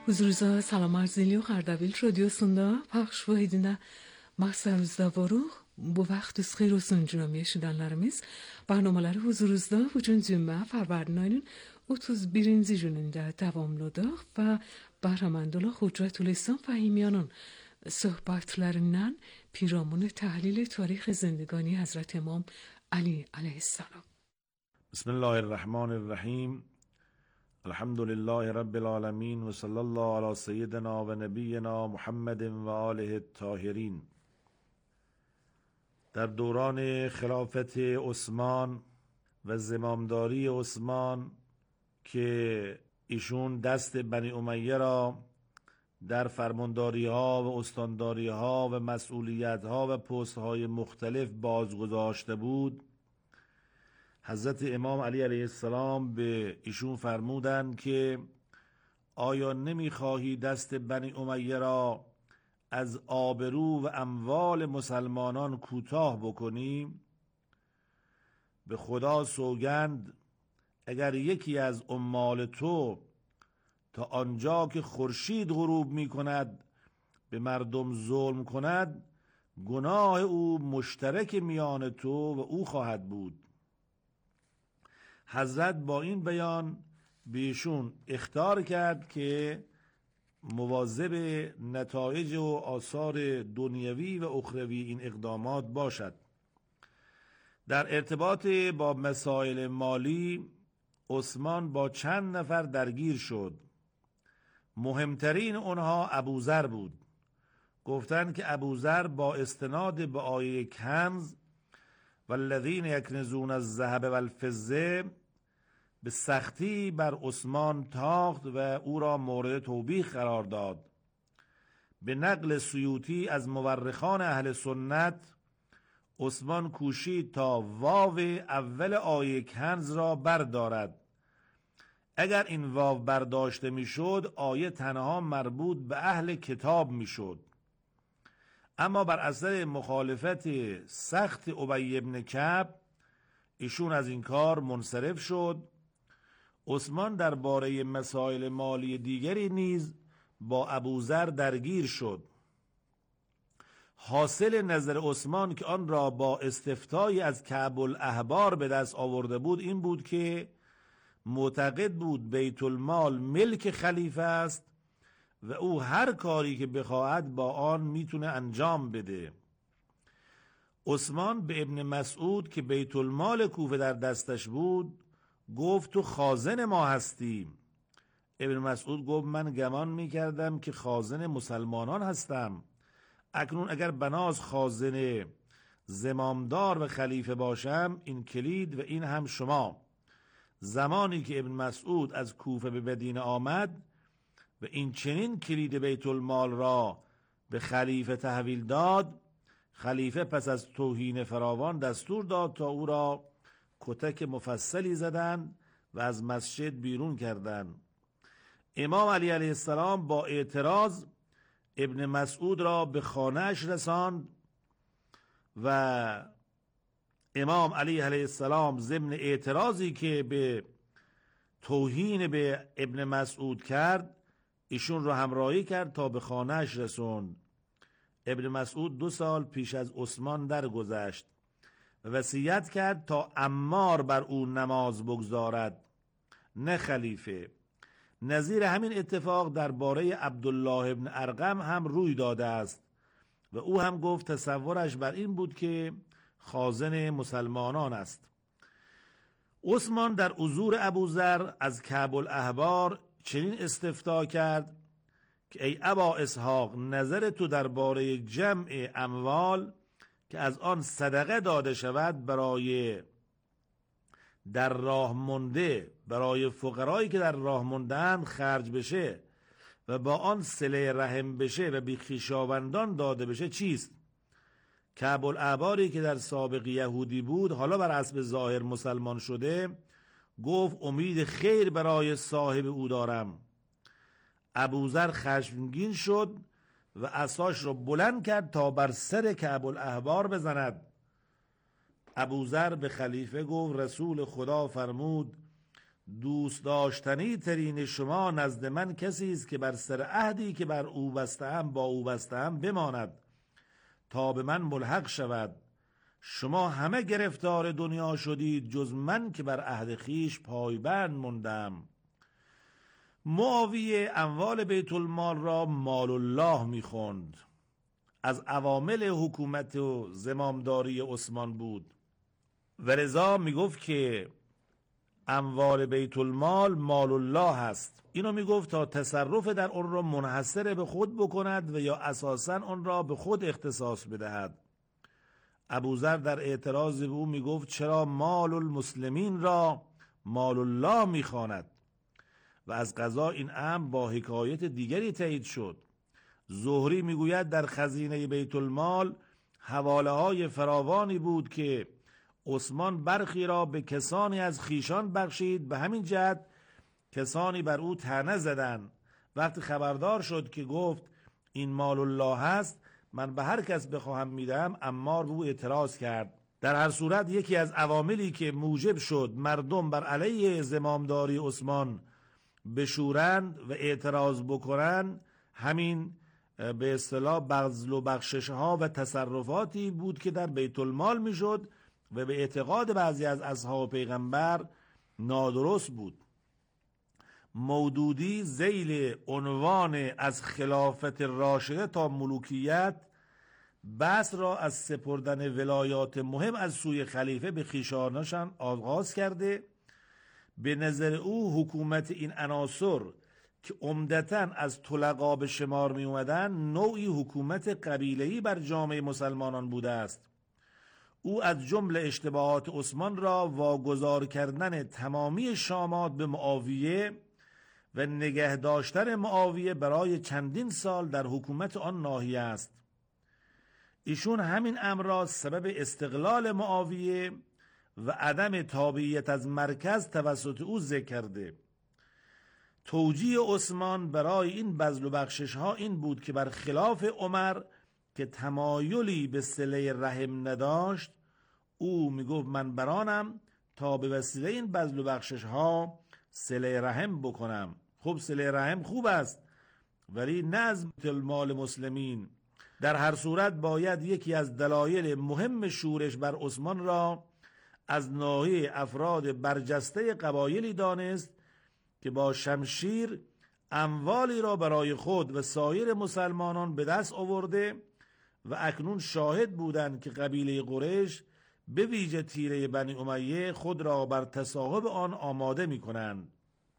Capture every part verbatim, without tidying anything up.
Huzurunuzda salam arz ediyor. Ardabil Radyosu'nda paylaş edine maqsadımızda varıq. Bu vaxt xeyir olsun cünab eşidenlerimiz. Barnamaları huzurunuzda bugün cümle Fərvardin ayının otuz birinci gününde davamlıdır ve Bahramandullah Hücretülislam Fahimiyanın sohbetlerinden پیرامون تحلیل تاریخ زندگانی حضرت امام علی علیه السلام. بسم الله الرحمن الرحیم. الحمد لله رب العالمین و صلی الله علی سیدنا و نبینا محمد و آله الطاهرین. در دوران خلافت عثمان و زمامداری عثمان که ایشون دست بنی امیه را در فرمانداری ها و استانداری ها و مسئولیت ها و پست های مختلف بازگذاشته بود، حضرت امام علی علیه السلام به ایشون فرمودند که آیا نمیخواهی دست بنی امیه را از آبرو و اموال مسلمانان کوتاه بکنی؟ به خدا سوگند اگر یکی از عمال تو تا آنجا که خورشید غروب می کند به مردم ظلم کند، گناه او مشترک میان تو و او خواهد بود. حضرت با این بیان بیشون اخطار کرد که مواظب نتایج و آثار دنیوی و اخروی این اقدامات باشد. در ارتباط با مسائل مالی عثمان با چند نفر درگیر شد. مهمترین اونها ابوذر بود. گفتند که ابوذر با استناد به آیه کنز والذین یکنزون الذهب والفضه به سختی بر عثمان تاخت و او را مورد توبیخ قرار داد. به نقل سیوطی از مورخان اهل سنت، عثمان کوشید تا واو اول آیه کنز را بردارد. اگر این واو برداشته میشد آیه تنها مربوط به اهل کتاب میشد. اما بر اثر مخالفت سخت ابی بن کعب ایشون از این کار منصرف شد. عثمان درباره مسائل مالی دیگری نیز با ابوذر درگیر شد. حاصل نظر عثمان که آن را با استفتای از کعب الاحبار به دست آورده بود این بود که معتقد بود بیت المال ملک خلیفه است و او هر کاری که بخواهد با آن میتونه انجام بده. عثمان به ابن مسعود که بیت المال کوفه در دستش بود گفت تو خازن ما هستی. ابن مسعود گفت من گمان میکردم که خازن مسلمانان هستم. اکنون اگر بناز خازن زمامدار و خلیفه باشم این کلید و این هم شما. زمانی که ابن مسعود از کوفه به مدینه آمد و این چنین کلید بیت المال را به خلیفه تحویل داد، خلیفه پس از توهین فراوان دستور داد تا او را کتک مفصلی زدند و از مسجد بیرون کردند. امام علی علیه السلام با اعتراض ابن مسعود را به خانه‌اش رساند و امام علی علیه السلام ضمن اعتراضی که به توهین به ابن مسعود کرد ایشون رو همراهی کرد تا به خانه‌اش رسوند. ابن مسعود دو سال پیش از عثمان درگذشت و وصیت کرد تا عمار بر او نماز بگذارد نه خلیفه. نظیر همین اتفاق درباره عبدالله ابن ارقم هم روی داده است و او هم گفت تصورش بر این بود که خازن مسلمانان است. عثمان در حضور ابوذر از کعب الاحبار چنین استفتا کرد که ای ابا اسحاق، نظر تو درباره جمع اموال که از آن صدقه داده شود برای در راه مونده، برای فقرایی که در راه موندند خرج بشه و با آن صله رحم بشه و بی خویشاوندان داده بشه چیست؟ کعب الاحباری که در سابق یهودی بود حالا بر حسب ظاهر مسلمان شده گفت امید خیر برای صاحب او دارم. ابوذر خشمگین شد و عصاش را بلند کرد تا بر سر کعب الاحبار بزند. ابوذر به خلیفه گفت رسول خدا فرمود دوست داشتنی ترین شما نزد من کسی است که بر سر عهدی که بر او بسته‌ام با او بسته‌ام بماند تا به من ملحق شود. شما همه گرفتار دنیا شدید جز من که بر عهد خیش پایبند موندم. معاویه اموال بیت المال را مال الله می‌خواند. از عوامل حکومت و زمامداری عثمان بود و رضا میگفت که اموال بیت المال مال الله هست. اینو میگفت تا تصرف در اون را منحصر به خود بکند و یا اساساً اون را به خود اختصاص بدهد. ابوذر در اعتراض به او میگفت چرا مال المسلمین را مال الله میخواند و از قضا این امر با حکایت دیگری تایید شد. زهری میگوید در خزینه بیت المال حواله های فراوانی بود که عثمان برخی را به کسانی از خیشان بخشید. به همین جهت کسانی بر او طعنه زدند. وقتی خبردار شد که گفت این مال الله هست، من به هر کس بخواهم میدم، عمار به او اعتراض کرد. در هر صورت یکی از عواملی که موجب شد مردم بر علیه زمامداری عثمان بشورند و اعتراض بکنند همین به اصطلاح بذل و بخشش ها و تصرفاتی بود که در بیت المال میشد و به اعتقاد بعضی از اصحاب پیغمبر نادرست بود. مودودی ذیل عنوان از خلافت راشده تا ملوکیت بحث را از سپردن ولایات مهم از سوی خلیفه به خویشانشان آغاز کرده. به نظر او حکومت این عناصر که عمدتاً از طلقا به شمار می اومدن نوعی حکومت قبیله‌ای بر جامعه مسلمانان بوده است. او از جمله اشتباهات عثمان را واگذار کردن تمامی شامات به معاویه و نگه داشتن معاویه برای چندین سال در حکومت آن ناحیه است. ایشون همین امر را سبب استقلال معاویه و عدم تابعیت از مرکز توسط او ذکر کرده. توجیه عثمان برای این بذل و بخشش ها این بود که بر خلاف عمر که تمایلی به صله رحم نداشت، او میگفت من برانم تا به وسیله این بذل و بخشش ها صله رحم بکنم. خب صله رحم خوب است ولی نه از مال مسلمین. در هر صورت باید یکی از دلایل مهم شورش بر عثمان را از ناحیه افراد برجسته قبایلی دانست که با شمشیر اموالی را برای خود و سایر مسلمانان به دست آورده و اکنون شاهد بودند که قبیله قریش به ویژه تیره بنی امیه خود را بر تصاحب آن آماده می کنند.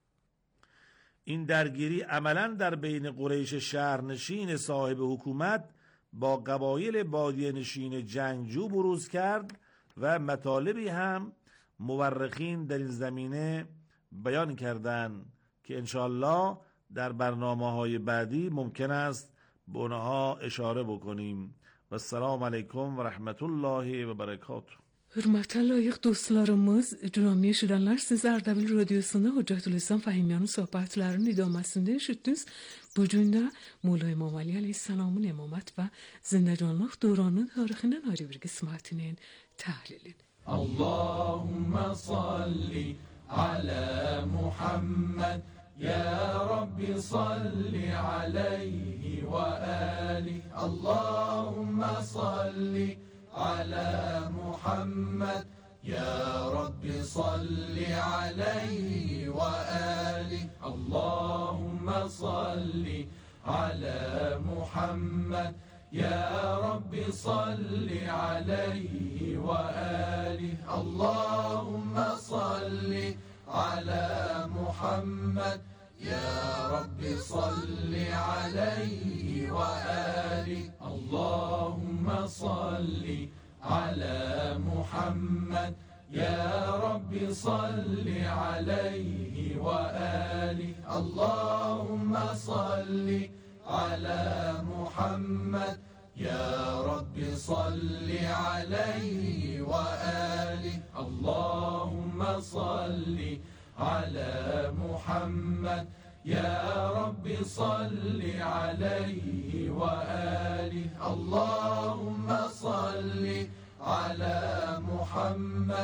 این درگیری عملاً در بین قریش شهرنشین صاحب حکومت با قبایل بادیه نشین جنگجو بروز کرد و مطالبی هم مورخین در این زمینه بیان کردند که انشاءالله در برنامه‌های بعدی ممکن است به اونها اشاره بکنیم. و السلام علیکم و رحمت الله و برکاته. Hürmetli layık dostlarımız, cüramiye şiranlar siz Ardabil Radyosu'nda Hüccetülislam Fahimyan'ın sohbetlerinin idamesinde eşittiniz. Bugün de Mola İmam Ali Aleyhisselam'ın imamet ve zinde canlıq döranın tarixinden ayrı bir qismetinin təhlilin. Allahümme salli ala Muhammed Ya Rabbi salli aleyhi ve ali. Allahümme salli على محمد يا رب صل عليه وآله. اللهم صل على محمد يا رب صل عليه وآله. اللهم صل على محمد يا رب صل عليه وآله. اللهم صل على محمد يا رب صل عليه وآله. اللهم صل على محمد يا رب صل عليه وآله. اللهم صل على محمد يا رب صل عليه وآله. اللهم صل على محمد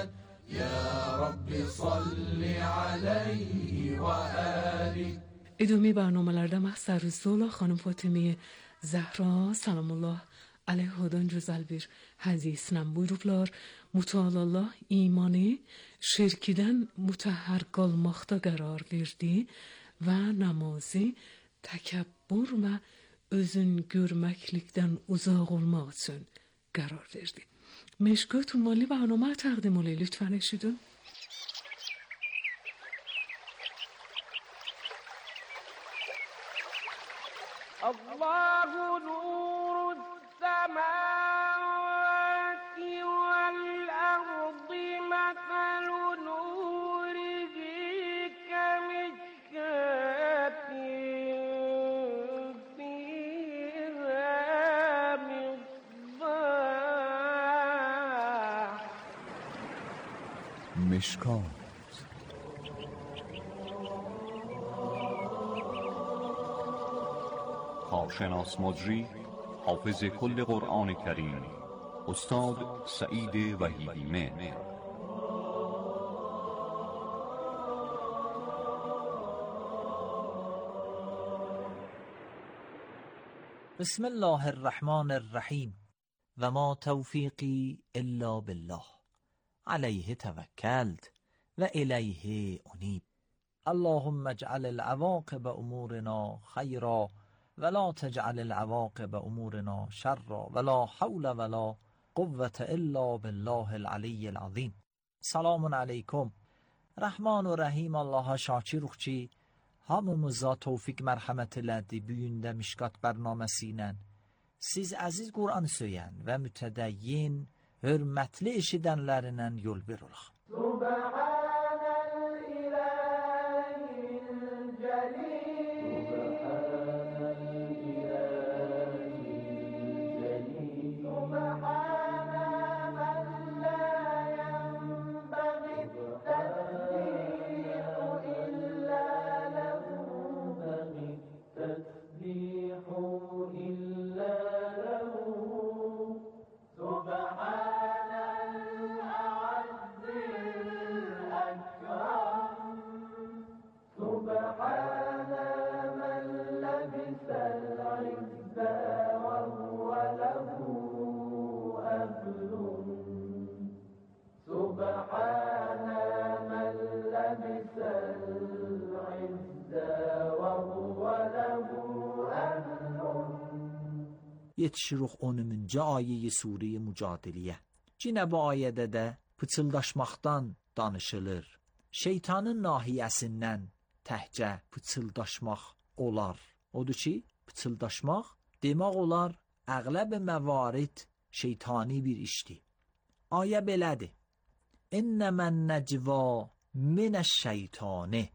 يا رب صل عليه وآله. ادامه برنامه‌لerde محضر رسول خانم فاطمه زهرا سلام الله aleyhodan güzel bir hadislə buyurublar. Müteallallah imanı şirkdən mütəhhər qalmaqda qərar verdi və namazı təkəbbür və özün görməklikdən uzaq olmaq üçün qərar verdi. مشکات مالی برنامه تقدیم الی لطفاً اشیدون. الله نور السماوات والأرض مثل نوره كمشكاة فيها مصباح مشکات کارشناس مجری حافظ کل قرآن کریم استاد سعید وحیدی مهر. بسم الله الرحمن الرحیم و ما توفیقی الا بالله علیه توکلت و الیه انیب. اللهم اجعل العواقب امورنا خیرا ولا تجعل العواقب امورنا شرا ولا حول ولا قوة الا بالله العلی العظیم. Selamun aleyküm. Rahman ve Rahim Allah'a şakiruk ki hamımıza tevfik merhamet elədi bu gün də Mişkat bərnaməsi ilə siz əziz Qur'an söyən və mütədəyyin hörmətli eşidənlərinə yol verək. Yetişirik onuncu ayeyi Sure-i Mücadele'ye. Yine bu ayede de pıçıldaşmaktan danışılır. Şeytanın nahiyəsindən təhcə pıçıldaşmaq olar. Odur ki, pıçıldaşmaq demək olar əğləb məvarid şeytani bir işdir. Ayə belədir. İnnəmən nəcva minəş-şeytani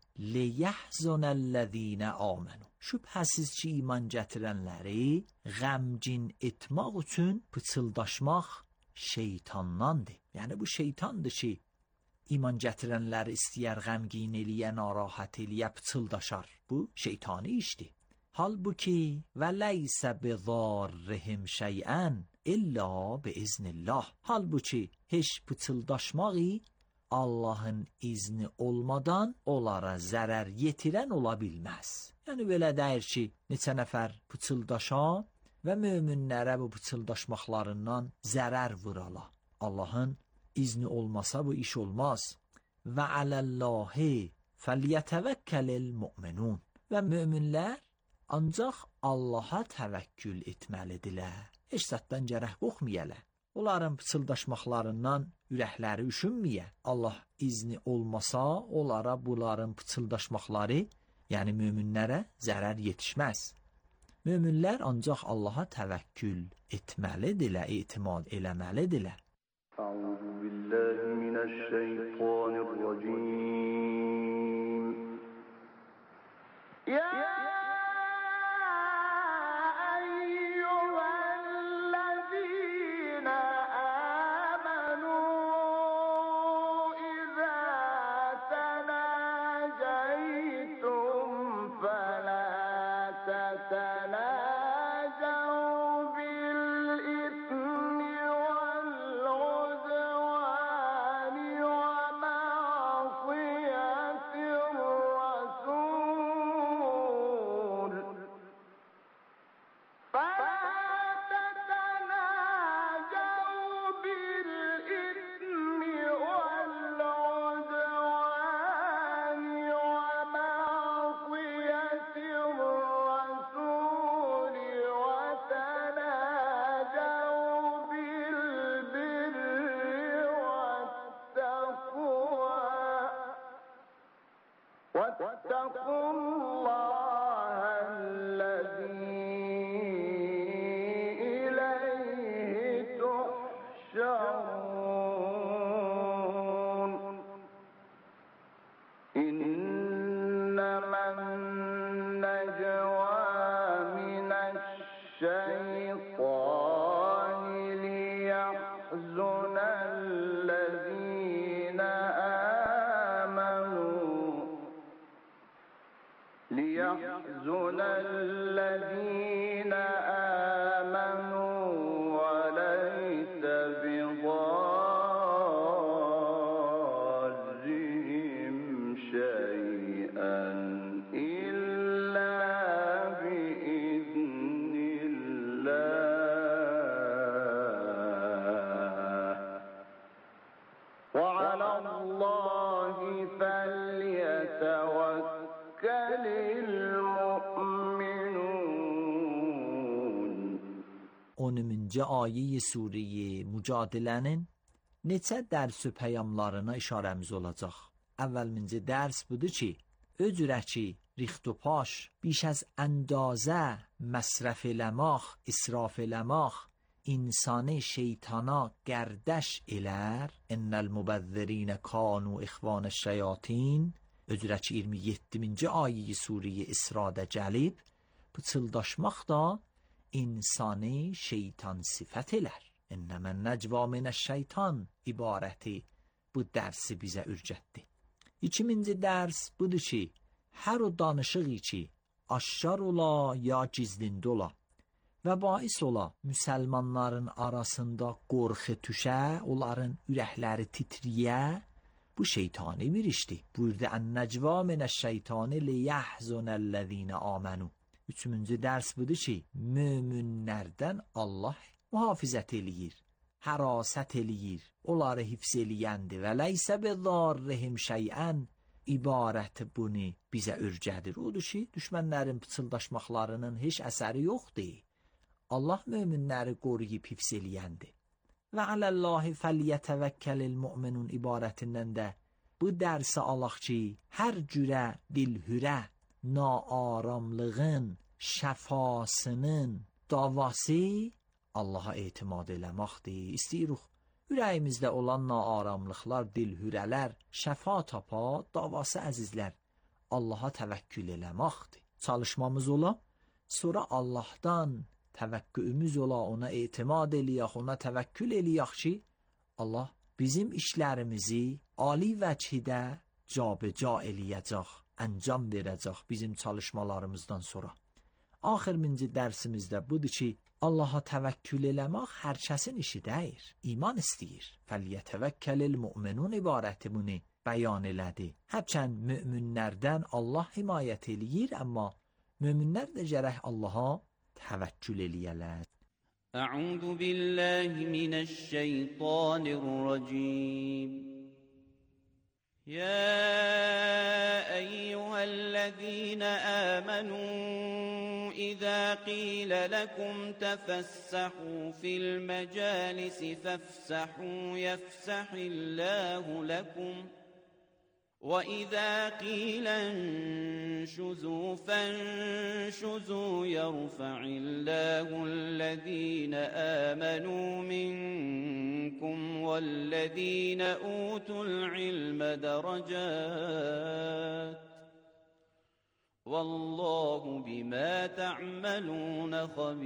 liyəhzunəl-ləzīnə amenu. Şübhəsiz ki, iman gətirənləri qəmcin etmək üçün pıçıldaşmaq şeytandandır. Yəni bu şeytandır ki, iman gətirənləri istəyər qəmgin eləyə, narahat eləyə, pıçıldaşar. Bu şeytani işdir. Halbuki və leysə bizarrihim şeyən illa biiznillah. Halbuki heç pıçıldaşmağı Allahın izni olmadan onlara zərər yetirən ola bilməz. Yəni belə deyir ki, neçə nəfər pıçıldaşa və möminlərə bu pıçıldaşmaqlarından zərər vurala. Allahın izni olmasa bu iş olmaz. Və aləllahi fəlyətəvəkkəlil müminun. Və möminlər ancaq Allaha təvəkkül etməlidirlər. Heç zətdən gərək qorxmayələr. Onların pıçıldaşmaqlarından ürəkləri üşünməyə. Allah izni olmasa onlara bunların pıçıldaşmaqları, yəni möminlərə zərər yetişməz. Möminlər ancaq Allaha təvəkkül etməlidirlər, etimad eləməlidirlər. Əuzu billahi minəşşeytanirracim. Ya واتقوا الله الذي إليه تحشرون إنما النجوى من الشيطان ليحزن الذين آمنوا ليحزن الذين آمنوا وليس بضارهم شيئا إلا بإذن الله وعلى الله فليتوكل المؤمنون. onuncu ayə surəyə mücadilənin neçə dərs və peyamlarına işarəmiz olacaq. Əvvəlminci dərs budur ki, öcürə ki, rixt و پاش بیش از اندازه مصرف eləmək, israf eləmək insanı şeytana gərdəş elər. İnnel mubazzirin kanu ikhvan الشیاطین. Öcürə ki, iyirmi yeddinci ayə surəyə İsra'da gəlib, pıçıldaşmaq da insanı şeytan sifət elər. İnnəmən nəcva minəş-şeytan ibarəti bu dərsi bizə ürgətdi. İkinci dərs budur ki, hər o danışığı ki, aşkar ola ya gizlində ola və bais ola müsəlmanların arasında qorxu düşə, onların ürəkləri titriyə, bu şeytani bir işdir. Buyurdu ən-nəcva minəş-şeytani liyəhzunəl-ləzîne âmenû. Üçüncü dərs budur ki, möminlərdən Allah mühafizət eləyir, hərasət eləyir, onları hifz eləyəndir və leysə bidarrihim şeyən ibarəti bunu bizə ürgədir. Odur ki, düşmənlərin pıçıldaşmaqlarının heç əsəri yoxdur. Allah möminləri qoruyub hifz eləyəndir. Və aləllahi fəliyyətəvəkkəlil müminun ibarətindən də bu dərsi alaq ki, hər cürə dilhürə, naaramlığın, şəfasının davası Allaha etimad eləməkdir. İstəyirik ürəyimizdə olan naaramlıqlar, dilhürələr şəfa tapa, davası əzizlər Allaha təvəkkül eləməkdir. Çalışmamız ola, sonra Allahdan təvəkküümüz ola, ona etimad eləyək, ona təvəkkül eləyək ki, Allah bizim işlərimizi ali vəchidə cabeca eləyəcək, əncam verəcək bizim çalışmalarımızdan sonra. Axırıncı dərsimizdə budur ki, Allaha təvəkkül eləmək hər kəsin işi deyir. İman istəyir. Fəliyyətəvəkkəlil müminun ibarəti bunu bəyan elədi. Hərçənd möminlərdən Allah himayət eləyir, amma möminlər də gərək Allaha təvəkkül eləyələr. Əuzu billahi minəşşeytanirracim. يا أيها الذين آمنوا إذا قيل لكم تفسحوا في المجالس فافسحوا يفسح الله لكم وإذا قيل انشزوا فانشزوا يرفع الله الذين آمنوا منكم والذين أوتوا العلم درجات والله بما تعملون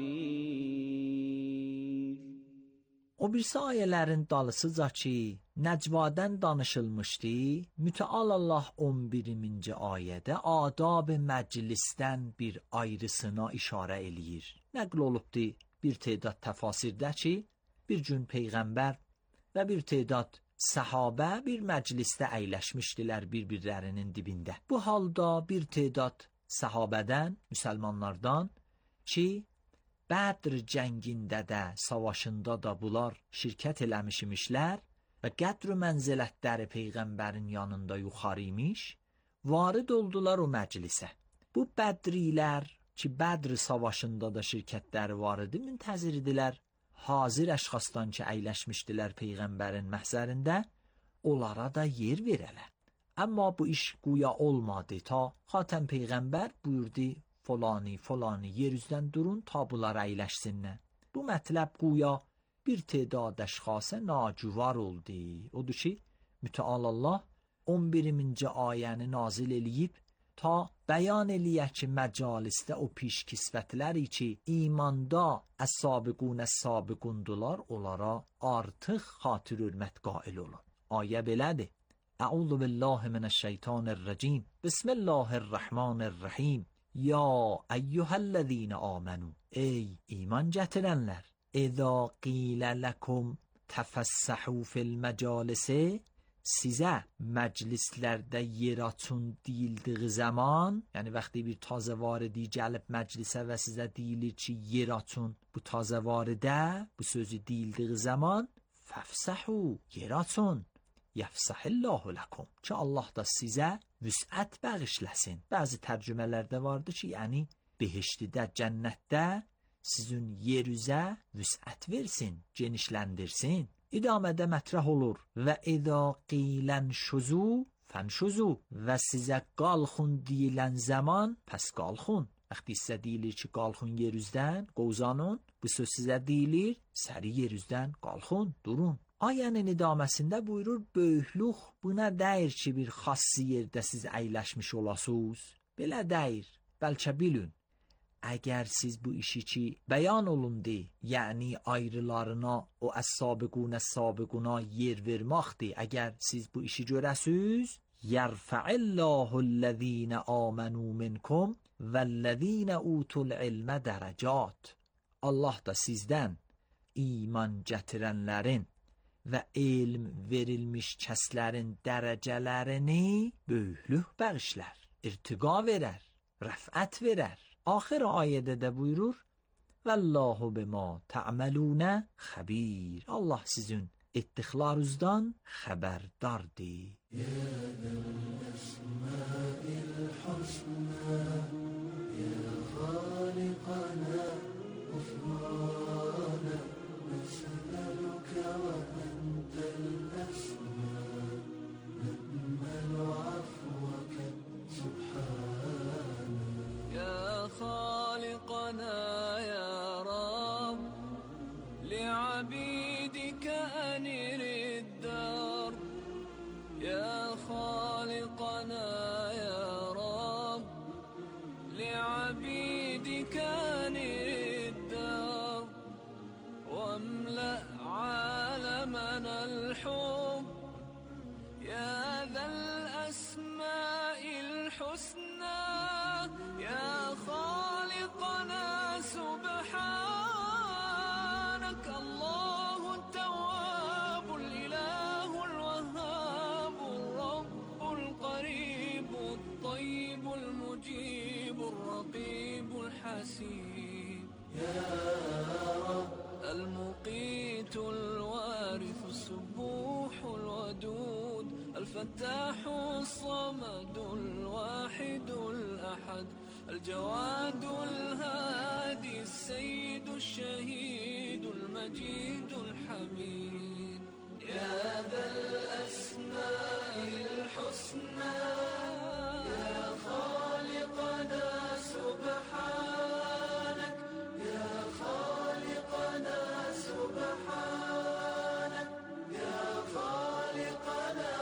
خبير. O birisi ayələrin dalısıca ki, Nəcvadən danışılmışdı, Mütəal Allah on birinci ayədə adab-ı məclisdən bir ayrısına işarə eləyir. Nəql olubdu bir tədad təfasirdə ki, bir gün Peyğəmbər və bir tədad səhabə bir məclisdə əyləşmişdilər bir-birlərinin dibində. Bu halda bir tədad səhabədən, müsəlmanlardan ki, Bədr cəngində də, savaşında da bunlar şirkət eləmişmişlər və qədr-ü mənzilətləri Peyğəmbərin yanında yuxarı imiş, varid oldular o məclisə. Bu bədrilər ki, Bədr savaşında da şirkətləri var idi, müntəzir idilər, hazır əşxasdan ki, əyləşmişdilər Peyğəmbərin məhzərində, onlara da yer verələr. Amma bu iş güya olmadı. Ta Xatəm Peyğəmbər buyurdu falani falani yer üzdən durun ta bunlar əyləşsinlər. Bu mətləb güya bir تعداد əşxasa nacuvar oldu. Odur ki, mütəal Allah on birinci ayəni nazil eləyib ta bəyan eləyə ki, məcalisdə o piş kisvətləri ki, imanda əs-sabiqun əs-sabiqundular, onlara artıq xatir hörmət qail olun. Ayə belədir. Əuzu billahi minəşşeytanirracim. Bismillahirrahmanirrahim. Ya eyyuhellezine amenu. Ey iman gətirənlər. İza qilə ləkum təfəssəhu fil məcalisi. Sizə məclislərdə yer açın deyildiği zaman, yəni vəxti bir tazə varidi gəlib məclisə və sizə deyilir ki, yer açın bu tazə varidə, bu sözü deyildiği zaman, fəfsəhu, yer açın, yəfsəhillahu ləkum, ki Allah da sizə vüsət bəğişləsin. Bəzi tərcümələrdə vardır ki, yəni behiştidə, cənnətdə sizin yer üzə vüsət versin, genişləndirsin. İdamədə mətrəh olur. Və edə qilən şuzu fənşuzu. Və sizə qalxun deyilən zaman pəs qalxun. Vəxti sizə deyilir ki, qalxun yer üzdən, qovzanın. Bu söz sizə deyilir, səri yer üzdən qalxun, durun. Ayənin idaməsində buyurur, böyüklük buna dəyir ki, bir xassi yerdə siz əyləşmiş olasınız. Belə dəyir, bəlkə bilün. Əgər siz bu işi ki bəyan olundu, yəni ayrılarına o əs-sabiqun əs-sabiquna yer verməkdir, əgər siz bu işi görəsiz, yərfəillahu ellezine amenu minkum vellezine utul ilmə dərəcat. Allah da sizdən iman gətirənlərin və elm verilmiş kəslərin dərəcələrini böyüklük bəğişlər, irtiqa verər, rəfət verər. Axir ayədə də buyurur, Vallahu bima ta'maluna xabir. Allah sizin etdiklərinizdən xəbərdardır. Ya əsma'il husna, ya xaliqana ufrana, nes'aluka wa antal asma, na'malu afwaka subhana. يا خالقنا يا رب لعبيدك أنر الدار. يا خالقنا يا رب لعبيدك أنر الدار واملأ عالمنا الحب يا ذا الأسماء الحسنى. يا خالقنا سبحانك الله التواب الإله الوهاب الرب القريب الطيب المجيب الرقيب الحسيب. يا رب المقيت الوارث السبوح الودود الفتاح الصمد الواحد الأحد الجواد الهادي السيد الشهيد المجيد الحميد. يا ذا الأسماء الحسنى يا خالقنا سبحانك. يا خالقنا سبحانك. يا خالقنا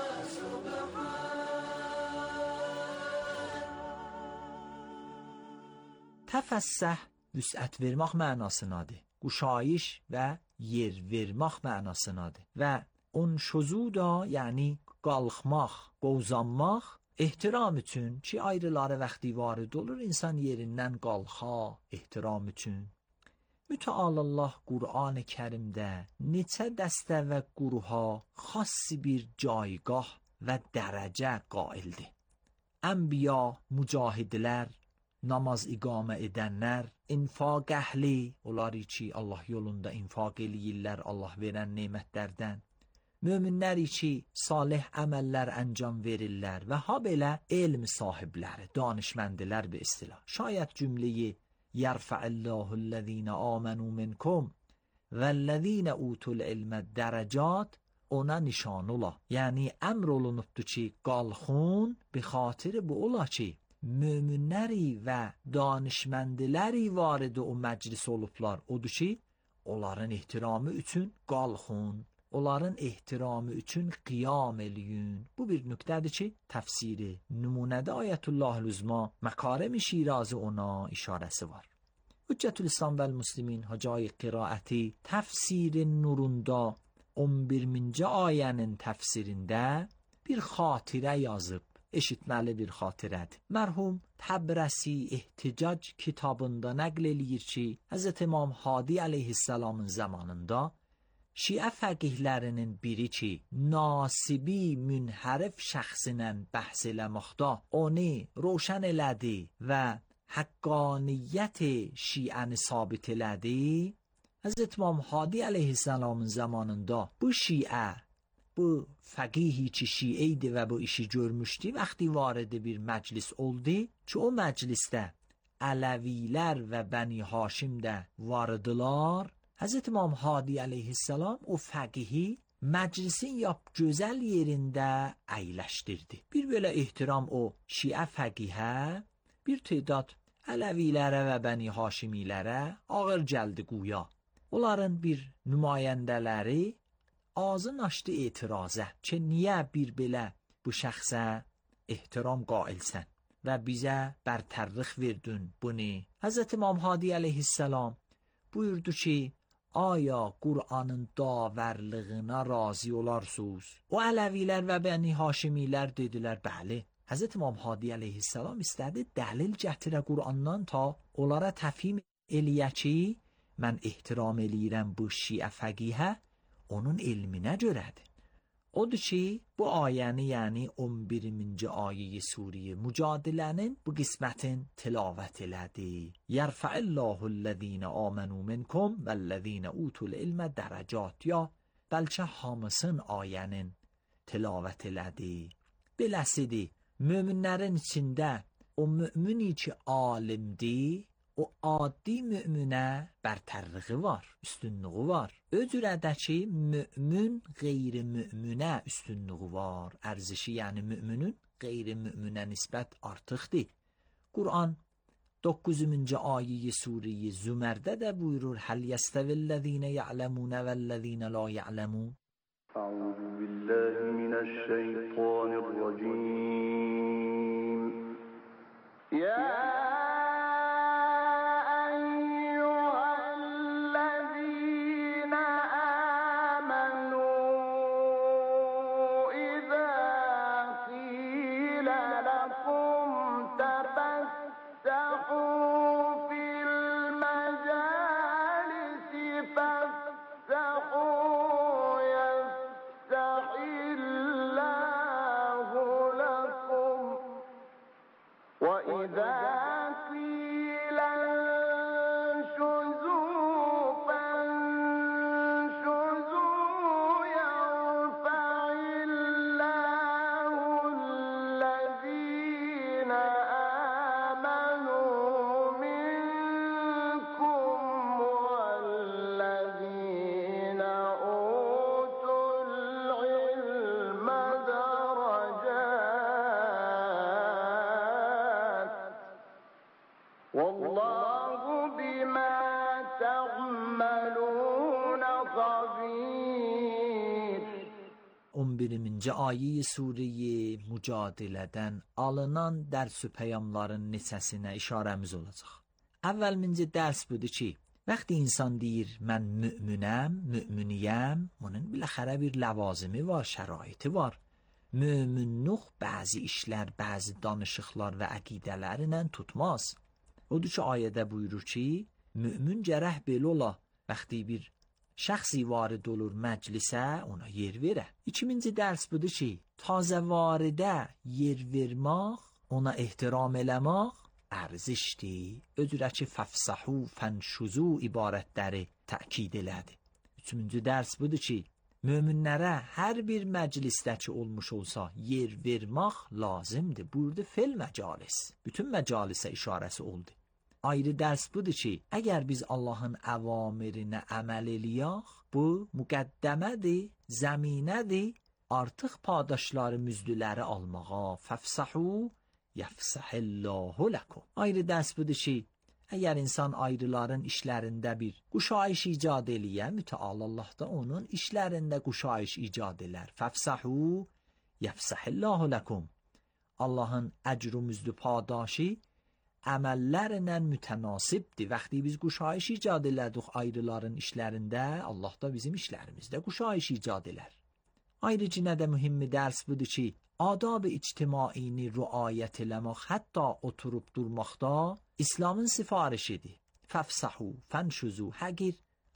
Təfəssəh vüsət vermək mənasındadır. Quşayış və yer vermək mənasındadır. Və on şuzu da, yəni qalxmaq, qovzanmaq ehtiram üçün ki, ayrıları vəxti varid olur, insan yerindən qalxa ehtiram üçün. Mütəal Allah Qur'an-ı Kərimdə neçə dəstə və quruha xassi bir caygah və dərəcə qaildir. Ənbiya, mücahidlər, namaz iqamə edənlər, infaq əhli, onları ki Allah yolunda infaq eləyirlər, Allah verən nemətlərdən, möminləri ki salih əməllər əncam verirlər və ha belə elm sahibləri, danışməndilər bir istilah. Şayət cümləyi yərfəillahüllezine amenu minkum vəllezine utul ilmə dərəcat ona nişan ola. Yəni əmr olunubdu ki, qalxın bi xatir bu ola ki, möminləri və danışməndiləri varid o məclis olublar. Odur ki, onların ehtiramı üçün qalxın, onların ehtiramı üçün qiyam eləyin. Bu bir nöqtədir ki, təfsiri nümunədə Ayətullah Üzma Məkarəm-i Şirazi ona işarəsi var. Hüccətül-İslam və Müslimin Hacay Qiraəti təfsirin nurunda on birinci ayənin təfsirində bir xatirə yazıb, eşitməli bir xatirədir. Mərhum Təbrəsi İhticac kitabında nəql eləyir ki, Həzrət İmam Hadi əleyhissalamın zamanında Şiə fəqihlərinin biri ki, nasibi münhərif şəxsinə bəhs eləməkdə onu roşən elədi və haqqaniyyət şiəni sabit elədi. Həzrət İmam Hadi əleyhissalamın zamanında bu şiə, bu fəqihi ki şiə idi və bu işi görmüşdü, vaxtı vardı bir məclis oldu ki, o məclisdə Ələvilər və Bəni Haşim də vardılar. Həzrət İmam Hadi əleyhissalam o fəqihi məclisin yap gözəl yerində əyləşdirdi. Bir belə ehtiram o şiə fəqihə bir tədad Ələvilərə və Bəni Haşimilərə ağır gəldi quya. Onların bir nümayəndələri ağzını açdı etirazə ki, niyə bir belə bu şəxsə ehtiram qailsən və bizə bərtərrix verdin bunu? Həzrət İmam Hadi əleyhissalam buyurdu ki, aya Qur'anın davərlığına razı olarsınız? O Ələvilər və Bəni Haşimilər dedilər, bəli. Həzrət İmam Hadi əleyhissalam istədi dəlil gətirə Qur'andan ta onlara təfhim eləyə ki, mən ehtiram eləyirəm bu şiə fəqihə onun elminə görədir. Odur ki, bu ayəni, yəni on birinci ayəyi Suriyə Mücadilənin bu qismətin tilavət elədi. Yərfəillahul-ləzīnə amenu minkum vəl-ləzīnə utul ilmə dərəcat, ya bəlkə hamısın ayənin tilavət elədi. Beləsidir, möminlərin içində o mümini ki alimdir, o adi müminə bərtərliği var, üstünlüğü var. Öcürədəki mümin qeyri-müminə üstünlüğü var. Ərzişi, yəni müminin qeyri-müminə nisbət artıqdır. Qur'an doqquzuncu ayəyi Suriyə Zümərdə də buyurur, Həl yəstəvillezine ya'lemune vellezine la ya'lemun. Əuzu billahi mineşşeytanirracim. Ya on birinci ayəyi Suriyə Mücadilədən alınan dərs-ü peyamların neçəsinə işarəmiz olacaq. Əvvəlminci dərs budur ki, vəqti insan deyir, mən müminəm, müminiyəm, bunun biləxərə bir ləvazimi var, şəraiti var. Müminluq bəzi işlər, bəzi danışıqlar və əqidələrinə tutmaz. Odur ki, ayədə buyurur ki, mümin gərək belə ola, vəqti bir şəxsi varid olur məclisə, ona yer verə. İkinci dərs budur ki, tazə varidə yer vermək, ona ehtiram eləmək ərzişdir. Öcürə ki, fəfsəhu, fənşuzu ibarətləri təkid elədi. Üçüncü dərs budur ki, möminlərə hər bir məclisdə ki olmuş olsa yer vermək lazımdır. Buyurdu fil məcalis. Bütün məcalisə işarəsi oldu. ayrı dərs budur ki, əgər biz Allahın əvamirinə əməl eləyək, bu müqəddəmədir, zəminədir, artıq padaşları, müzdüləri almağa. Fəfsəhu yəfsəhillahu ləkum. Ayrı dərs budur ki, əgər insan ayrıların işlərində bir quşayış icad eləyə, mütəal Allah da onun işlərində quşayış icad elər. Fəfsəhu yəfsəhillahu ləkum. Allahın əcr-ü müzdü padaşı əməllərlə mütənasibdir. Vəxti biz quşayış icad elədik ayrıların işlərində, Allah da bizim işlərimizdə quşayış icad elər. Ayrıca nə də mühimmi dərs budur ki, adab-ı ictimaini riayət eləmək, hətta oturub durmaqda İslamın sifarişidir. Fəfsəhu, fənşuzu, həqir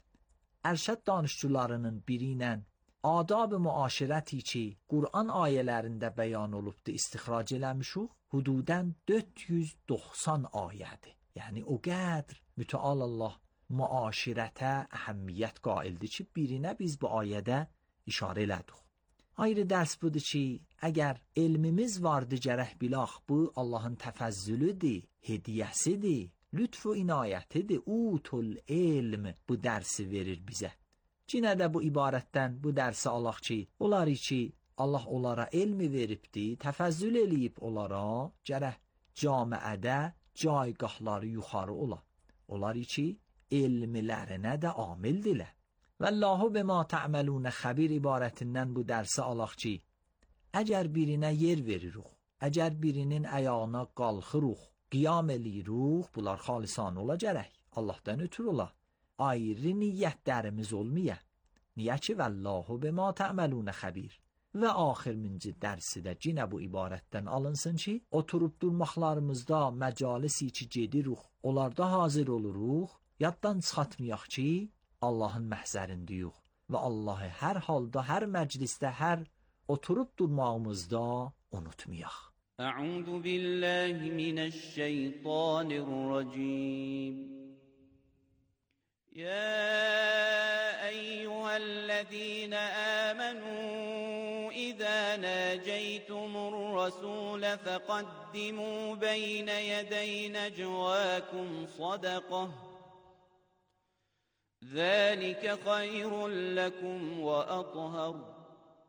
ərşəd danışçularının biri ilə adab-ı müaşirəti ki, Qur'an ayələrində bəyan olubdur, istixrac eləmişik, hududən dörd yüz doxsan ayədir. Yəni o qədr mütəal Allah müaşirətə əhəmmiyyət qaildir ki, birinə biz bu ayədə işarə elədik. Ayrı dərs budur ki, əgər elmimiz vardı gərək bilaq, bu Allahın təfəzzülüdür, hediyəsidir, lütf və inayətidir. Utul elm bu dərsi verir bizə. Cinə də bu ibarətdən bu dərsi alaq ki, onlar ki, Allah onlara elmi veribdi, təfəzzül eləyib onlara, gərək camiədə caygahları yuxarı ola. Onlar ki, elmilərinə də amildirlər. Vallahu bima ta'malun xəbir ibarətindən bu dərsi alaq ki, əgər birinə yer veririk, əgər birinin ayağına qalxırıq, qiyam eləyirik, bunlar xalisan ola gərək, Allahdan ötürü ola. Ayrı niyyətlərimiz olmaya. Niyə ki, vallahu bima ta'malun xəbir. Və axırıncı dərsi də yenə bu ibarətdən alınsın ki, oturub durmaqlarımızda məcalisi ki gedirik, onlarda hazır oluruq, yaddan çıxatmayaq ki, Allahın məhzərindəyik və Allahı hər halda, hər məclisdə, hər oturub durmağımızda unutmayaq. Əuzu billahi minəşşeytanirracim. يا أيها الذين آمنوا إذا ناجيتم الرسول فقدموا بين يدي نجواكم صدقة ذلك خير لكم وأطهر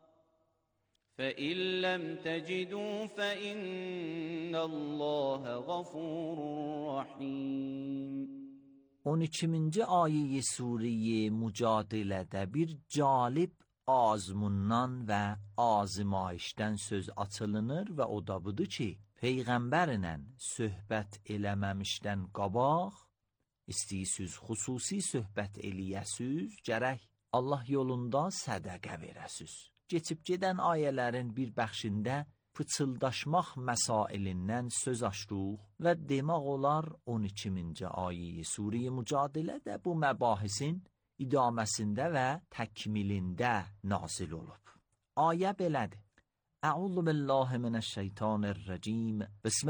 فإن لم تجدوا فإن الله غفور رحيم. on ikinci ayə-i Suriyə mücadilədə bir calib azmundan və azmayişdən söz açılınır və o da budur ki, Peyğəmbərlə söhbət eləməmişdən qabaq, istəyirsiniz xüsusi söhbət eləyəsiz, gərək Allah yolunda sədəqə verəsiz. Keçib gedən ayələrin bir bəxşində pıçıldaşmaq məsailindən söz açdıq və demək olar on ikinci ayə-i Suriyə mücadilədə bu məbahisin idaməsində və təkmilində nazil olub. Ayə belədir. Əuzu billahi minəşşeytanirracim.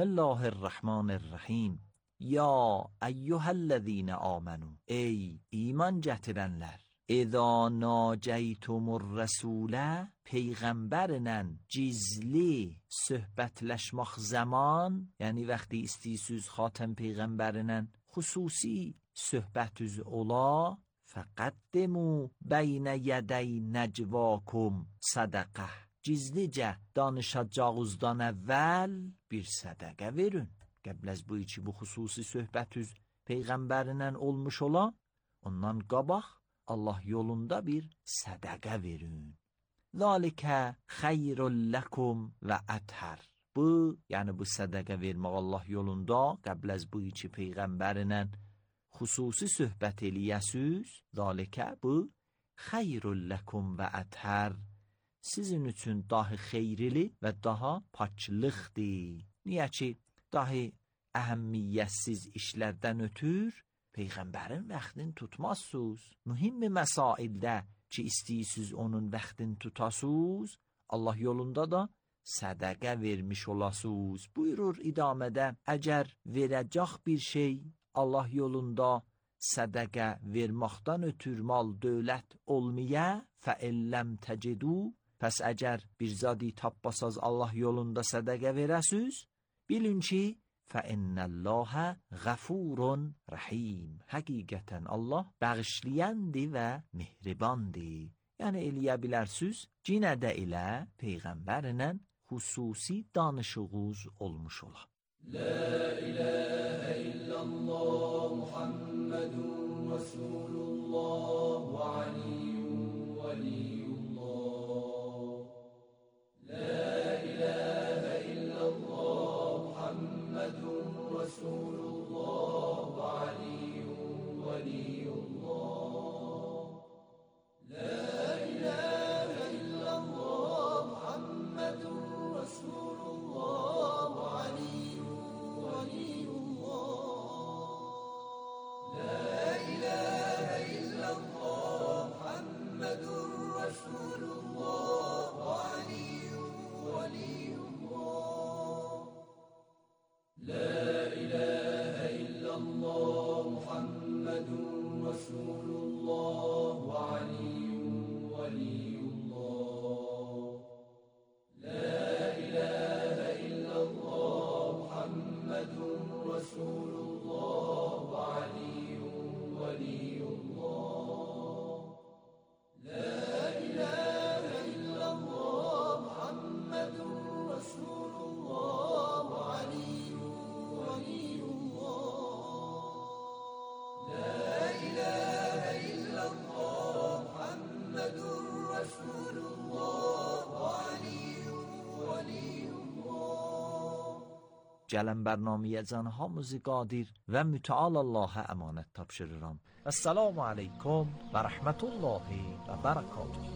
Bismillahirrahmanirrahim. Ya əyyuhəl-ləzīnə amanu. Ey iman gətirənlər. İza naceytumur rəsulə, Peyğəmbərlə gizli söhbətləşmək zaman, yəni vaxtı istəyirsiniz xatəm Peyğəmbərlə xüsusi söhbətüz ola, fəqəddimu beynə yədəy nəcvakum sədəqə. Gizlicə danışacağınızdan əvvəl bir sədəqə verin. Qəbləz bu içi bu xüsusi söhbətüz Peyğəmbərlə olmuş ola, ondan qabaq Allah yolunda bir sədəqə verin. Zalikə xeyrun ləkum və ətər. Bu, yəni bu sədəqə vermək Allah yolunda, qəbləz bu içi Peyğəmbərlə xüsusi söhbət eləyəsiz, zalikə bu xeyrun ləkum və ətər. Sizin üçün daha xeyrili və daha paçlıqdır. Niyə ki, daha əhəmmiyyətsiz işlərdən ötür, Peyğəmbərin vaxtini tutmazsınız. Mühimmi məsaildə ki, istəyirsiniz onun vaxtini tutasınız, Allah yolunda da sədəqə vermiş olasınız. Buyurur idamədə, əgər verəcək bir şey Allah yolunda sədəqə verməkdən ötür mal dövlət olmaya, fəilləm təcidu, pəs əgər bir zadi tapbasaz Allah yolunda sədəqə verəsiz, bilin ki, فان الله غفور رحیم. حقیقتا Allah bağışlayandı ve mehribandı. Yəni eləyə bilərsiniz, cinə də ilə peyğəmbərlə xüsusi danışığınız olmuş ola. La ilahe illallah Muhammedun Resulullah ve aliyyun veliyullah. La ilahe illallah Muhammedun Resulullah ve aliyyun veliyullah. La gələn bərnaməyəcən hamızı qadir və mütəal Allah'a əmanət tapşırıram. Esselamu aleykum və rəhmətullahi və bərəkatuhu.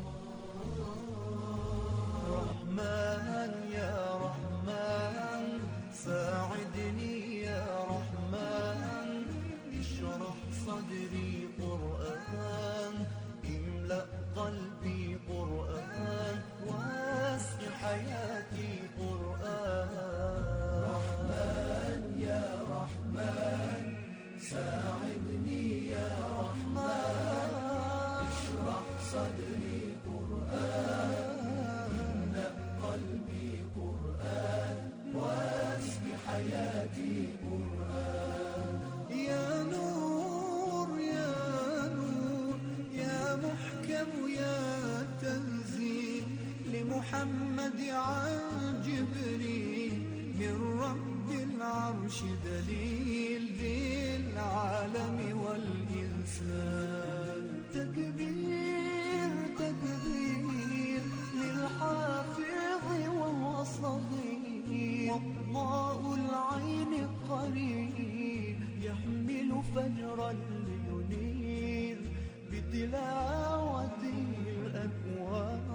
Rahman ya Rahman, sa'idni ya Rahman, işrah sadri Qur'an, imla qalbi Qur'an, vasqi hayati Qur'an. يا رحمن ساعدني يا رحمن اشرح صدري قرآن املأ قلبي قرآن واسق حياتي قرآن يا نور يا نور يا محكم يا تنزيل لمحمد عن جبريل من رب العرش دليل للعالم والإنسان تكبير تكبير للحافظ وهو صغير والله العين قريب يحمل فجرا لينير بتلاوته الأكوان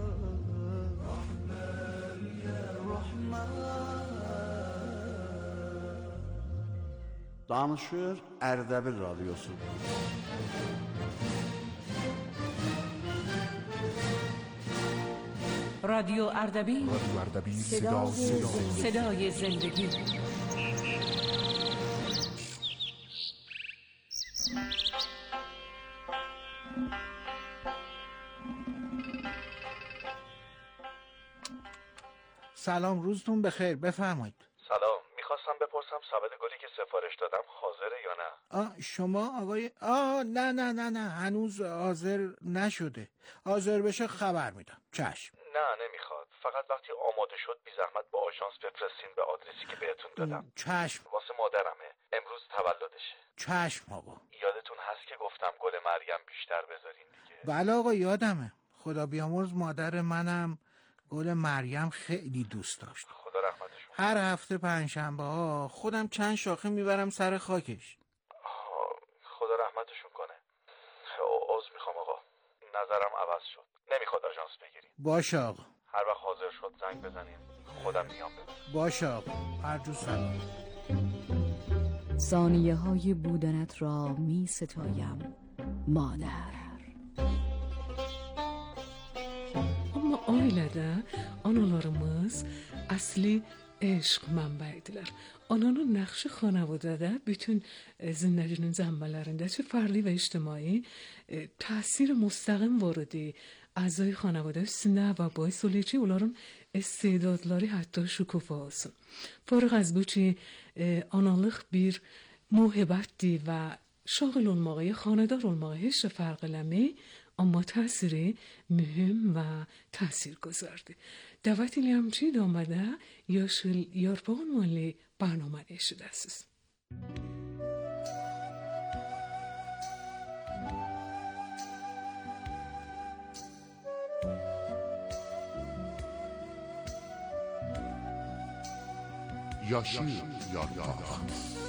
رحمن يا رحمن. Danışır Ərdəbil Radyosu. رادیو اردبیل، رادیو اردبیل صدای, صدای, صدای زندگی. سلام، روزتون بخیر، بفرمایید. سلام، میخواستم بپرسم سبد گلی که سفارش دادم حاضره یا نه؟ آه شما آقای آه نه نه نه نه هنوز حاضر نشده. حاضر بشه خبر میدم. چشم. نه نمیخواد، فقط وقتی آماده شد بی زحمت با آژانس بفرستین به آدرسی که بهتون دادم. چشم. واسه مادرمه، امروز تولدشه. چشم آقا. یادتون هست که گفتم گل مریم بیشتر بذارین دیگه؟ بله آقا یادمه. خدا بیامرز مادر منم گل مریم خیلی دوست داشت. خدا رحمتشون. هر هفته پنجشنبه ها خودم چند شاخه میبرم سر خاکش. خدا رحمتشون کنه. عذر میخوام آقا، نظرم عوض شد. نمیخواد آژانس بگیریم. باشه آقا. هر وقت حاضر شد زنگ بزنیم، خودم میام بزنیم. باشه آقا، هر جو سلام. ثانیه های بودنت را می ستایم مادر. Amma ailede analarımız asli eşq mənbəyidirlər. Ananın nəqşi xanavadada bütün zindəcinin zənbələrində çə fərli və ictimai təsir müstəqim vardı. Əzای xanavadə üstünə və باعث olur ki, onların istedadları hətta şükufa olsun. Fərq az bu ki, analıq bir موهبتی و شاغل olmağı, خانه‌دار olmağı heç فرق eləmir, amma təsiri mühüm və təsirgüzardır. Dəvət edirəm ki, damada Yaşıl Yarpaq ünvanlı برنامه eşidəsiniz. Yaşıl Yarpaq.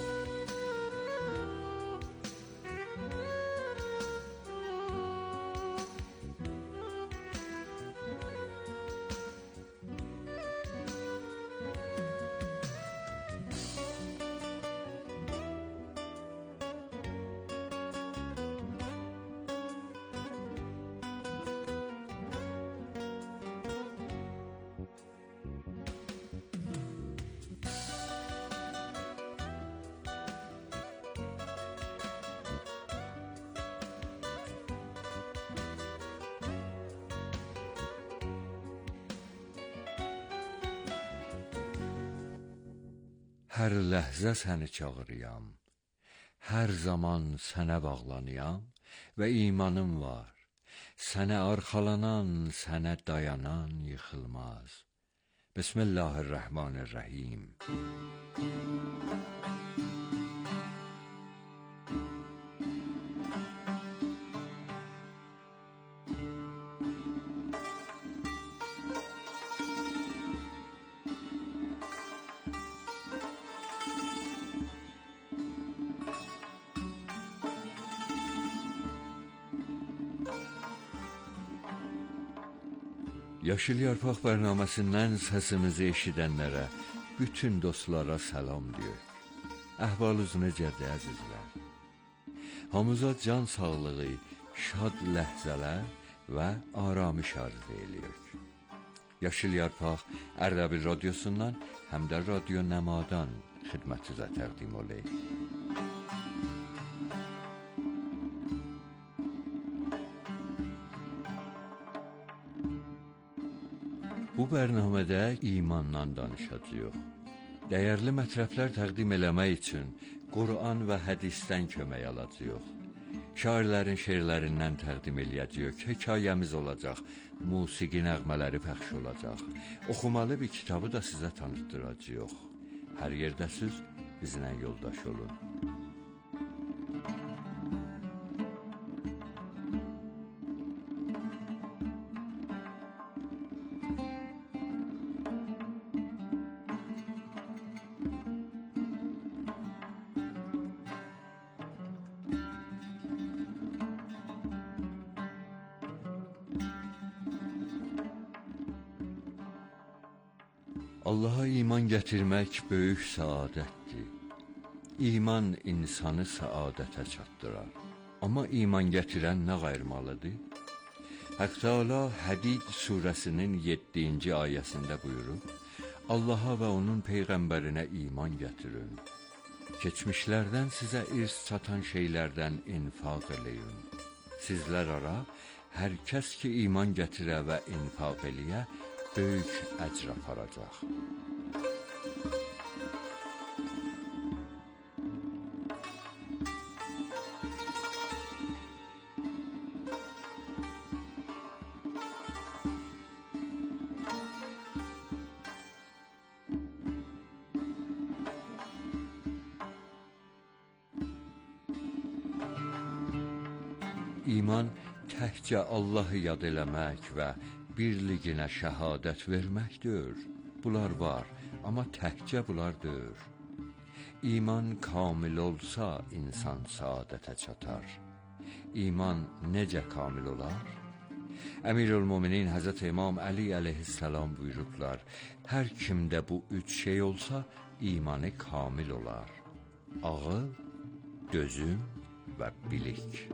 Hər ləhzə səni çağırıyam, hər zaman sənə bağlanıyam və imanım var. Sənə arxalanan, sənə dayanan yıxılmaz. Bismillahirrahmanirrahim. Yaşıl Yarpaq bərnaməsindən səsimizi eşidənlərə, bütün dostlara salam deyir. Əhvalınız necədir əzizlər? Hamıza can sağlığı, şad ləhzələr və aramış arzu edirik. Yaşıl Yarpaq Ərdəbil radiosundan həm də Radio Nəmadan xidmətinizə təqdim olunur. Bu bərnamədə imandan danışacağıq. Dəyərli mətrəflər təqdim eləmək üçün Quran və hədisdən kömək alacağıq. Şairlərin şeirlərindən təqdim eləyəcəyik. Hekayəmiz olacaq, musiqi nəğmələri pəxş olacaq. Oxumalı bir kitabı da sizə tanıtdıracağıq. Hər yerdəsiz, bizlə yoldaş olun. Allaha iman gətirmək böyük səadətdir. İman insanı səadətə çatdırar. Amma iman gətirən nə qayırmalıdır? Haqq Teala Hədid surəsinin yeddinci ayəsində buyurub, Allaha və onun peyğəmbərinə iman gətirin. Keçmişlərdən sizə irs çatan şeylərdən infaq eləyin. Sizlər ara hər kəs ki iman gətirə və infaq eləyə, böyük əcr aparacaq. İman təkcə Allahı yad eləmək və birliginə şəhadət verməkdir. Bunlar var, amma təkcə bunlardır. İman kamil olsa insan saadətə çatar. İman necə kamil olar? Əmirül-Müminin Həzrət İmam Əli əleyhissalam buyurublar, hər kimdə bu üç şey olsa, imanı kamil olar. Ağıl, dözüm və bilik.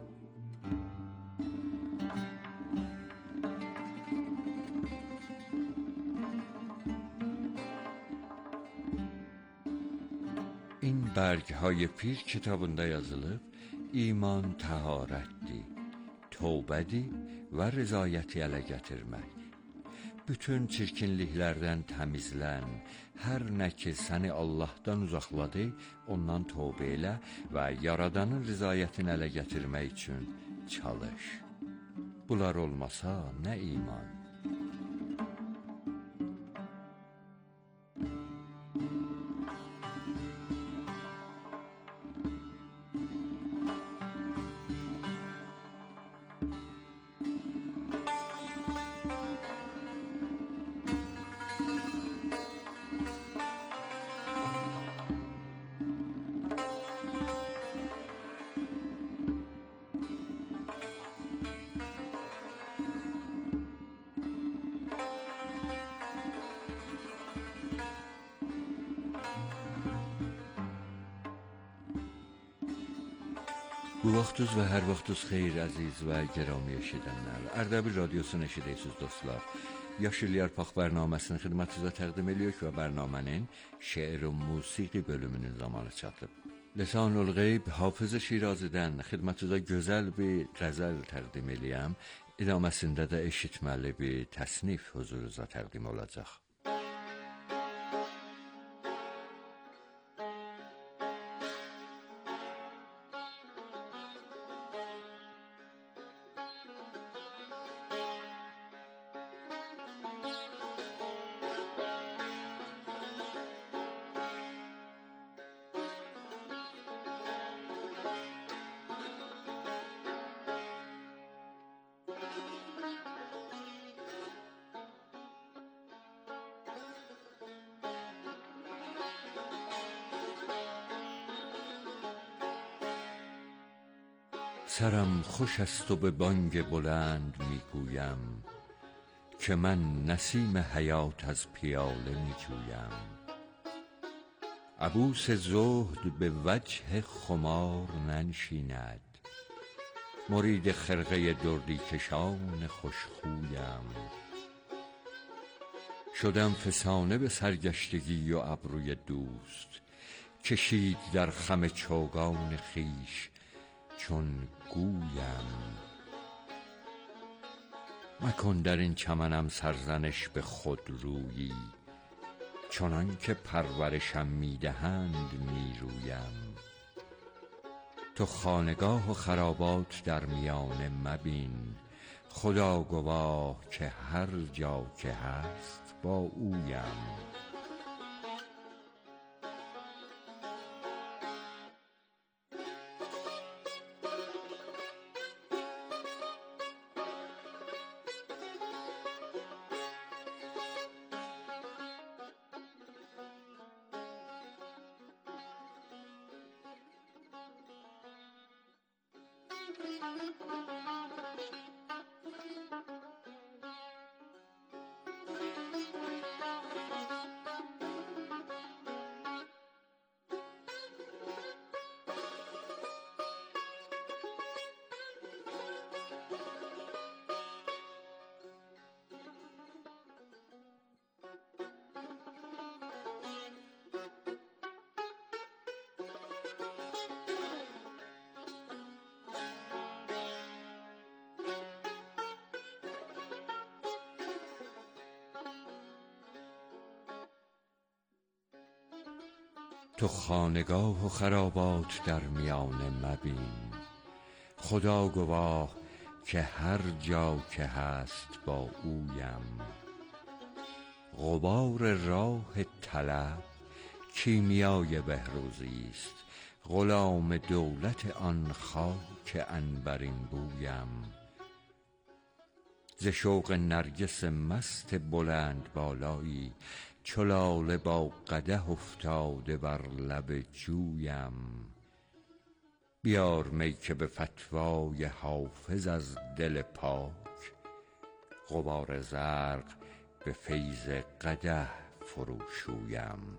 این برگ های pir kitabında yazılıb iman təharətdir, tövbədir və rızayəti ələ gətirmək. Bütün çirkinliklərdən təmizlən, hər nə ki səni Allahdan uzaqladı, ondan tövbə elə və Yaradanın rızayətini ələ gətirmək üçün çalış. Bunlar olmasa nə iman? Bu vaxtınız və hər vaxtınız xeyir əziz və gərami eşidənlər. Ərdəbil Radiosunu eşidirsiniz dostlar. Yaşıl Yarpaq bərnaməsini xidmətinizə təqdim edirik və bərnamənin şeir və musiqi bölümünün zamanı çatıb. Lisanul Qeyb Hafız Şirazidən xidmətinizə gözəl bir qəzəl təqdim eləyəm. İdaməsində də eşitməli bir təsnif huzurunuza təqdim olacaq. سرم خوش است و به بانگ بلند میگویم که من نسیم حیات از پیاله میجویم. عبوس زهد به وجه خمار ننشیند، مرید خرقه دردی کشان خوشخویم. شدم فسانه به سرگشتگی و ابروی دوست، کشید در خم چوگان خیش چون گویم. مکن در این چمنم سرزنش به خود رویی، چنان که پرورشم میدهند میرویم. تو خانگاه و خرابات در میانه مبین، خدا گواه که هر جا که هست با اویم. تو خانگاه و خرابات در میانه مبین، خدا گواه که هر جا که هست با اویم. غبار راه طلب کیمیای بهروزی است، غلام دولت آن خاک عنبرین بویم. ز شوق نرگس مست بلند بالایی، چو لاله با قدح افتاده بر لب جویم. بیار می که به فتوای حافظ از دل پاک، غبار زرق به فیض قدح فروشویم.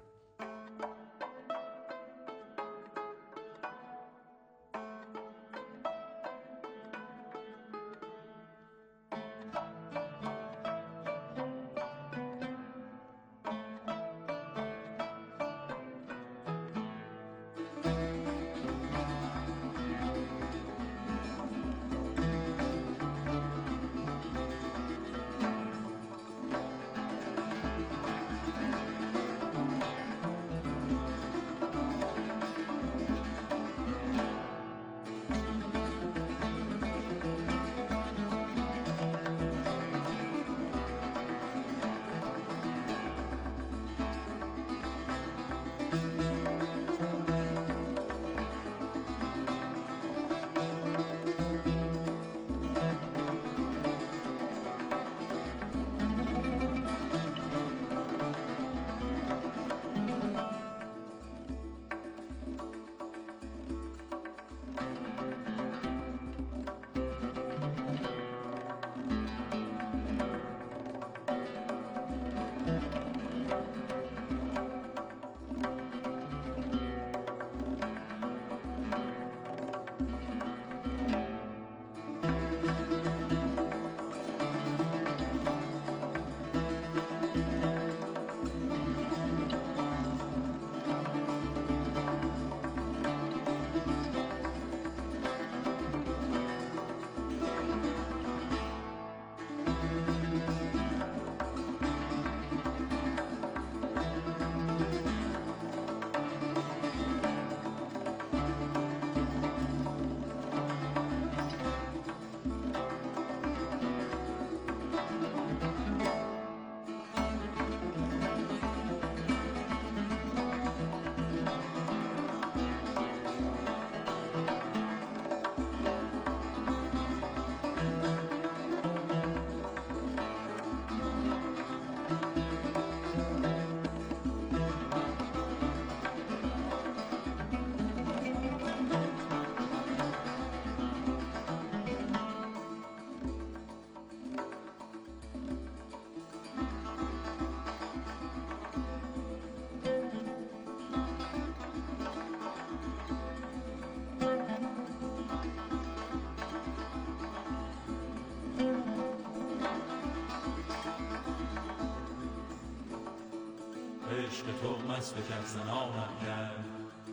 عشق تو مست کف زنانم کرد،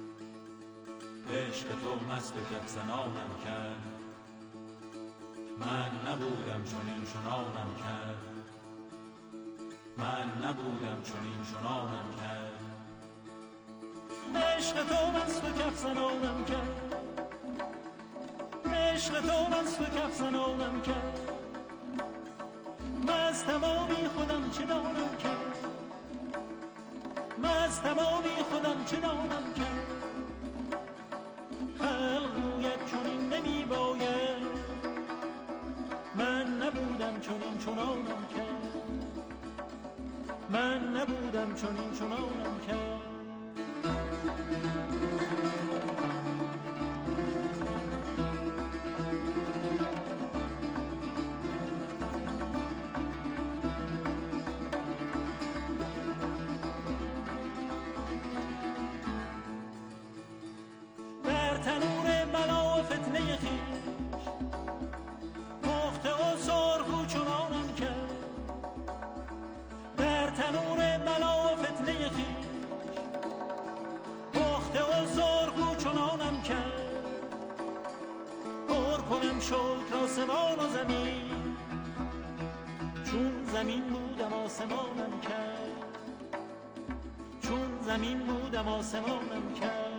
عشق تو مست کف زنانم کرد، من نبودم چنین چنانم کرد، من نبودم چنین چنانم کرد. عشق تو مست کف زنانم کرد، عشق تو مست کف زنانم کرد، من از تمامی خودم چه دانم کرد، من از تمامی خودم چه دانم کرد. خلق گوید چنین نمی باید، من نبودم چنین چنانم کرد، من نبودم چنین چنانم کرد. شکر آسمان و زمین، چون زمین بودم آسمانم کرد، چون زمین بودم آسمانم کرد.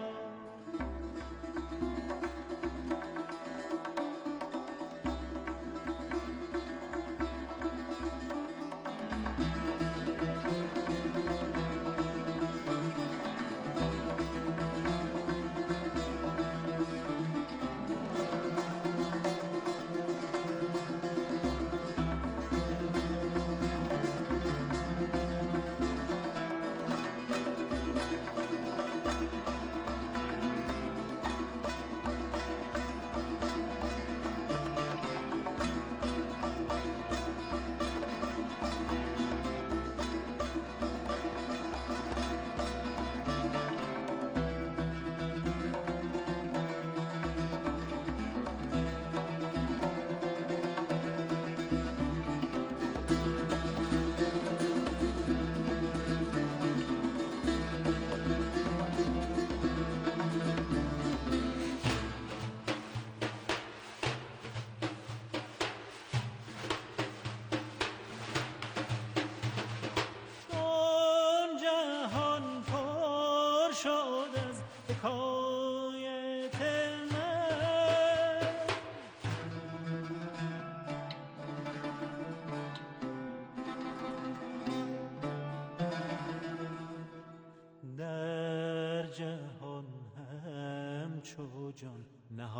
جان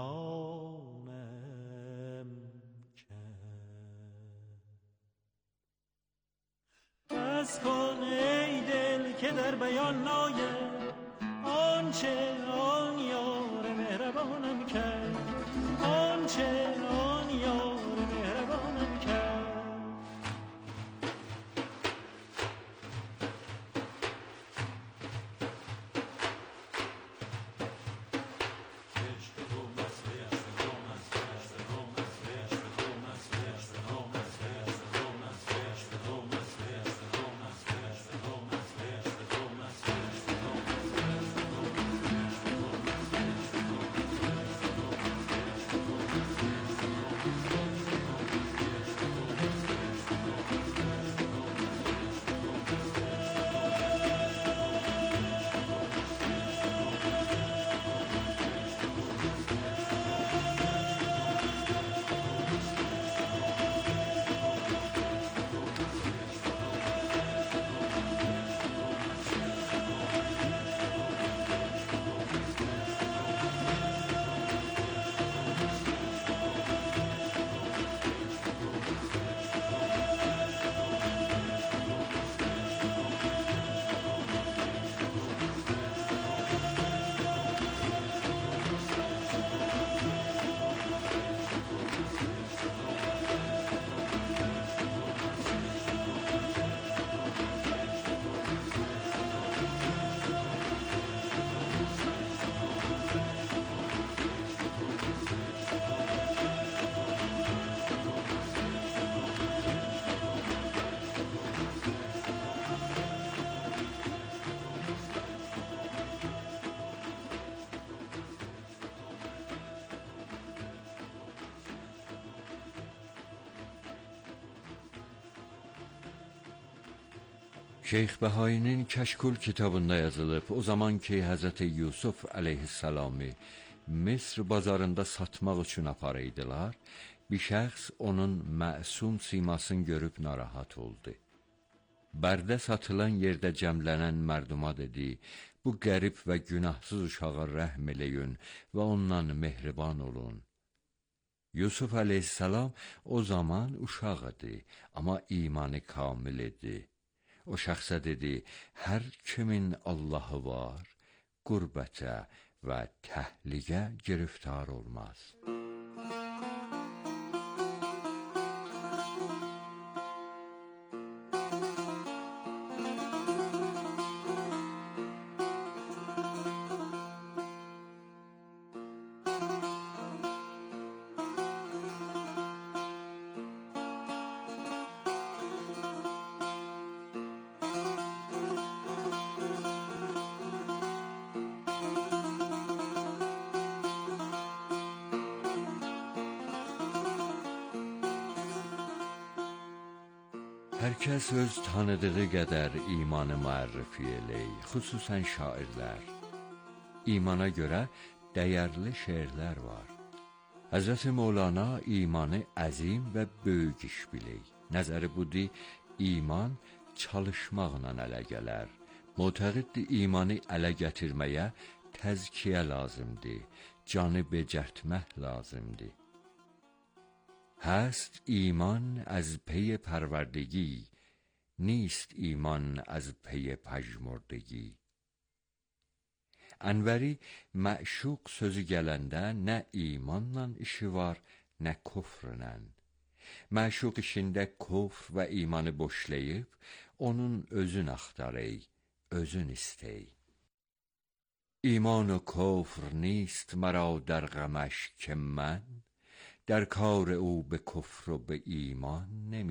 نهانم کرد. بس کن ای دل که در بیان ناید آنچه آن یار مهربانم کرد، آنچه آن یار مهربانم کرد. Şeyx Bəhainin Kəşkül kitabında yazılıb, o zaman ki Həzrəti Yusuf əleyhissalamı Misr bazarında satmaq üçün aparıydılar, bir şəxs onun məsum simasını görüb narahat oldu. Bərdə satılan yerdə cəmlənən mərduma dedi, bu qərib və günahsız uşağa rəhm eləyin və ondan mehriban olun. Yusuf əleyhissalam o zaman uşaq idi, amma imanı kamil idi. O şəxsə dedi, hər kimin Allahı var, qürbətə və təhliyə giriftar olmaz. Hər kəs öz tanıdığı qədər imanı müərrifi eləyir, xüsusən şairlər. İmana görə dəyərli şeirlər var. Həzrəti Mevlana imanı əzim və böyük iş bilir. Nəzəri budur, iman çalışmaqla ələ gələr. Mütəqiddir, imanı ələ gətirməyə təzkiyə lazımdır, canı becərtmək lazımdır. هست ایمان از پی پروردگی، نیست ایمان از پی پژمردگی. Ənvəri məşuq sözü gələndə nə imanla işi var, nə küfrlə. Məşuq işində küfr və imanı boşlayıb, onun özün axtarey, özün istey. ایمان و کفر نیست مرا در غمش که من در کار او به کفر و به ایمان نمی